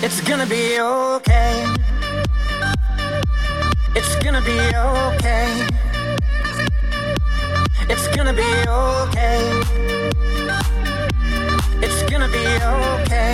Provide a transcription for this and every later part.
It's gonna be okay. It's gonna be okay. It's gonna be okay. It's gonna be okay.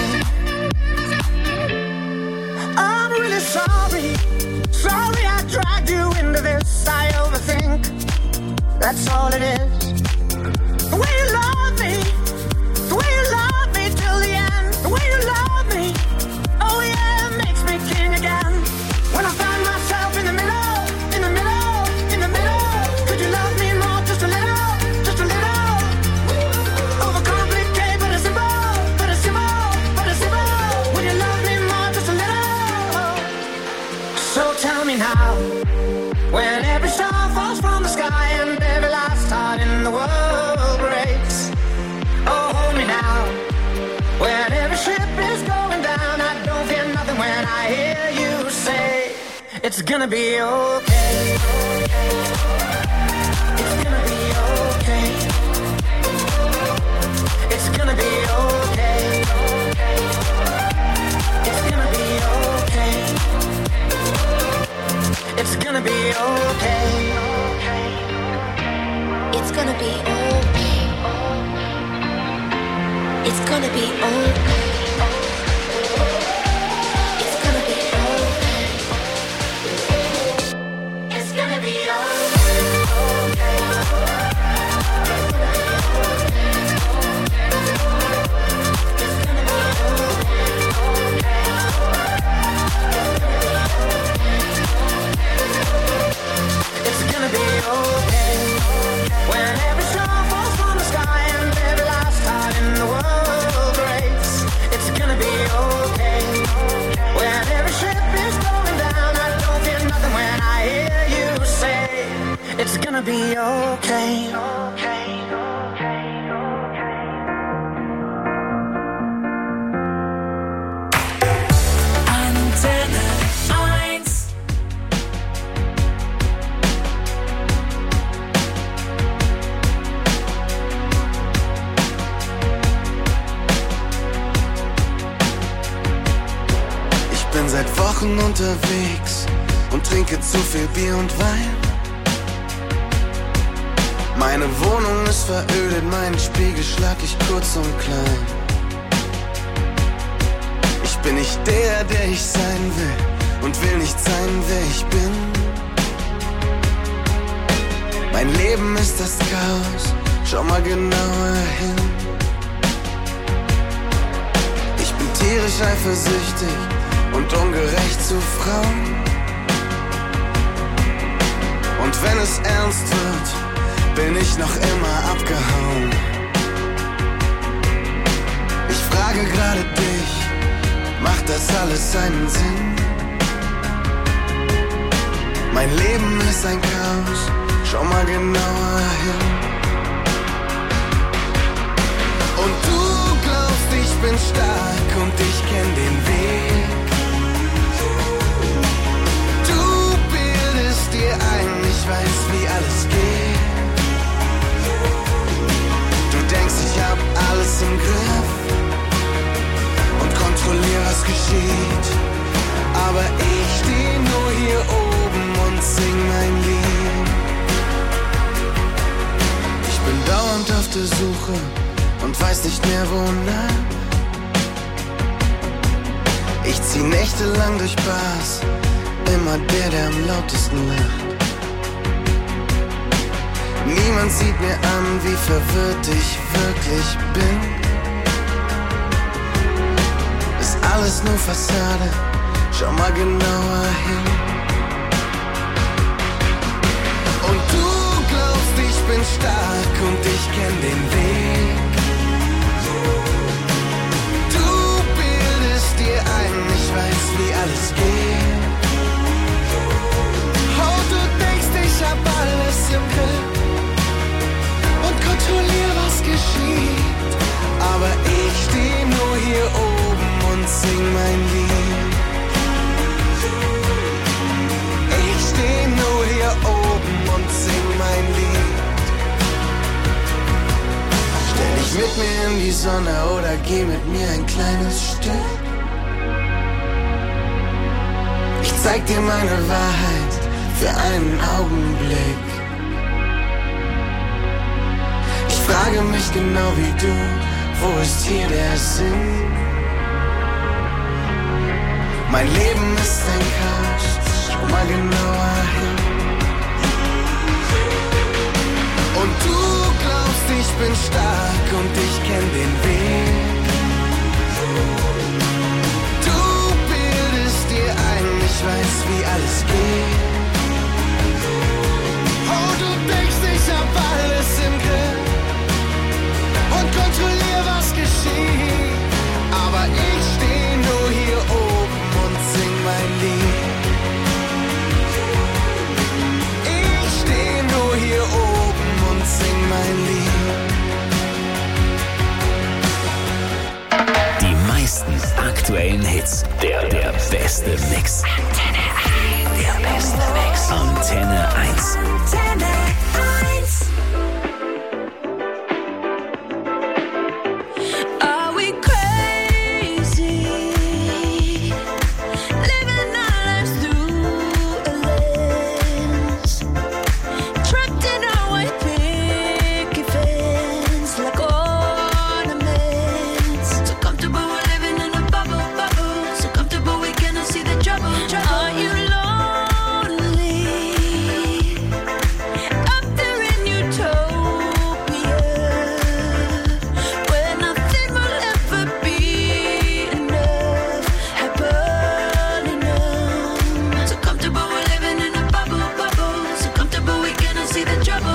I'm really sorry. Sorry I dragged you into this. I overthink. That's all it is. The way you love me. The way you love me till the end. The way you love me. Oh yeah, it makes me king again. When I find myself in the middle, in the middle, in the middle. Could you love me more, just a little, just a little? Overcomplicate, but it's simple, but it's simple, but it's simple. Would you love me more, just a little? So tell me now, when every star falls from the sky and every last heart in the world breaks. Oh, hold me now, when every ship is going down. I don't fear nothing when I hear you say, it's gonna be okay. It's gonna be okay. It's gonna be okay. It's gonna be okay. It's gonna be okay. It's gonna be okay. It's gonna be okay. It's gonna be okay. It's gonna be okay. It's gonna be okay. When every star falls from the sky and every last heart in the world breaks. It's gonna be okay. When every ship is going down, I don't fear nothing when I hear you say, it's gonna be okay. Antenne 1. Ich bin seit Wochen unterwegs und trinke zu viel Bier und Wein. Meine Wohnung ist verödet, meinen Spiegel schlag ich kurz und klein. Ich bin nicht der ich sein will und will nicht sein, wer ich bin. Mein Leben ist das Chaos, schau mal genauer hin. Ich bin tierisch eifersüchtig und ungerecht zu Frauen. Und wenn es ernst wird, bin ich noch immer abgehauen. Ich frage gerade dich, macht das alles seinen Sinn? Mein Leben ist ein Chaos, schau mal genauer hin. Und du glaubst, ich bin stark und ich kenn den Weg. Du bildest dir ein, ich weiß, wie alles geht. Du denkst, ich hab alles im Griff und kontrollier, was geschieht. Aber ich steh nur hier oben und sing mein Lied. Ich bin dauernd auf der Suche und weiß nicht mehr wonach. Ich zieh nächtelang durch Bars, immer der am lautesten lacht. Niemand sieht mir an, wie verwirrt ich wirklich bin. Ist alles nur Fassade, schau mal genauer hin. Und du glaubst, ich bin stark und ich kenn den Weg. Du bildest dir ein, ich weiß, wie alles geht. Oh, du denkst, ich hab alles im Griff und kontrollier, was geschieht. Aber ich steh nur hier oben und sing mein Lied. Ich steh nur hier oben und sing mein Lied. Stell dich mit mir in die Sonne oder geh mit mir ein kleines Stück. zeig dir meine Wahrheit für einen Augenblick. Ich frage mich genau wie du, wo ist hier der Sinn? Mein Leben ist ein Chaos, schau mal genauer hin. Und du glaubst, ich bin stark und ich kenn den Weg. Du bildest dir ein, ich weiß, wie alles geht. Oh, du denkst, ich hab alles im Griff und kontrollier, was geschieht. Aber ich steh nur hier oben und sing mein Lied. Ich steh nur hier oben und sing mein Lied. Die meisten aktuellen Hits, der beste Mix. Der beste Mix. Antenne 1. Antenne 1. Are we crazy? Living our lives through a lens. Trapped in our white picket fence like ornaments. So comfortable we're living in a bubble. So comfortable we cannot see the trouble. Are you lonely? Up there in utopia, where nothing will ever be enough, happily numb. So comfortable we're living in a bubble. So comfortable we cannot see the trouble.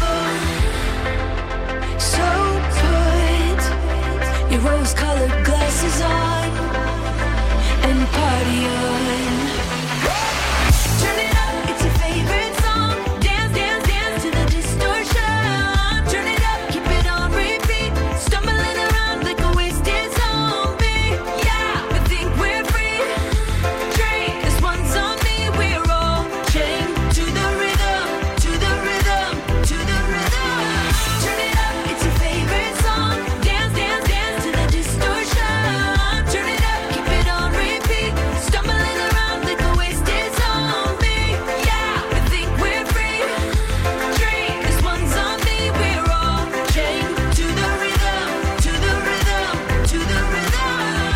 So put your rose-colored glasses on and party on. Turn it up, it's your favorite song. Dance, dance, dance to the distortion. Turn it up, keep it on repeat. Stumbling around like a wasted zombie. Yeah, we think we're free. Drink, this one's on me. We're all chained to the rhythm, to the rhythm, to the rhythm. Turn it up, it's your favorite song. Dance, dance, dance to the distortion. Turn it up, keep it on repeat. Stumbling around like a wasted zombie. Yeah, we think we're free. Drink, this one's on me. We're all chained to the rhythm, to the rhythm, to the rhythm.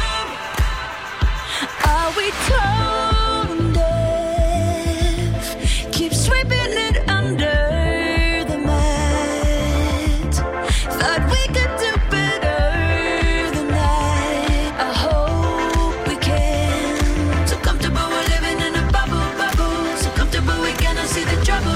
Are we tone deaf? Keep sweeping it under the mat. Thought we could do better than that. I hope we can. So comfortable we're living in a bubble. So comfortable we cannot see the trouble.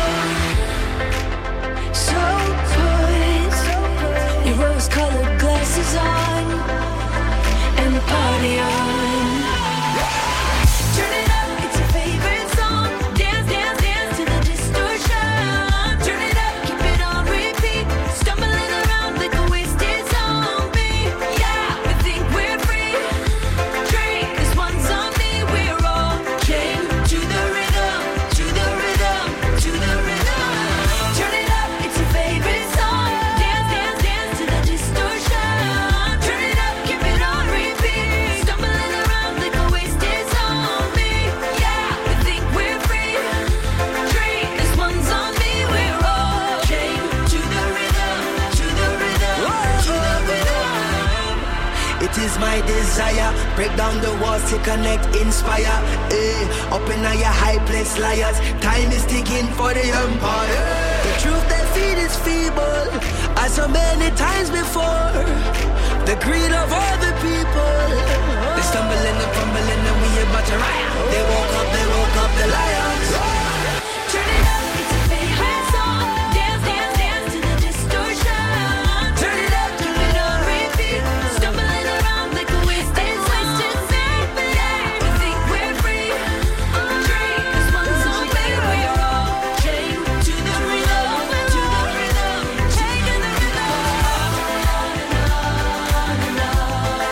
So put your rose-colored glasses on and party on. Turn it up, it's your favorite song. Dance, dance, dance to the distortion. Turn it up, keep it on repeat. Stumbling around like a wasted zombie. Yeah, we think we're free. Drink, this one's on me. We're all chained to the rhythm, to the rhythm, to the rhythm. Turn it up, it's your favorite song. Dance, dance, dance to the distortion. Turn it up, keep it on repeat. Stumbling around like a wasted zombie. Yeah, we think we're free. Drink, this one's on me. We're all chained to the rhythm, to the rhythm, to the rhythm. It is my desire, break down the walls to connect, inspire. Up in your high place, liars. Time is ticking for the empire. The truth they feed is feeble, as so many times before. The greed of all the people. They stumbling and fumbling and we about to riot. They woke up the lions. Turn it up, it's your favorite song. Dance, dance, dance to the distortion. Turn it up, keep it on repeat. Stumbling around like a wasted zombie. Yeah, we think we're free. Drink, this one's on me. We're all chained to the rhythm, to the rhythm, chained to the rhythm.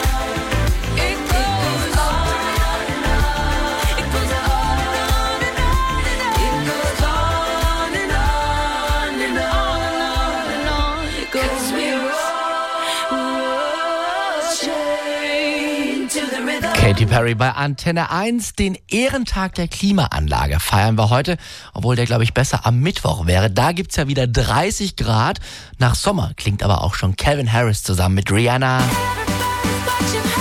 Katy Perry bei Antenne 1. Den Ehrentag der Klimaanlage feiern wir heute, obwohl der, glaube ich, besser am Mittwoch wäre. Da gibt's ja wieder 30 Grad. Nach Sommer klingt aber auch schon Calvin Harris zusammen mit Rihanna. Watching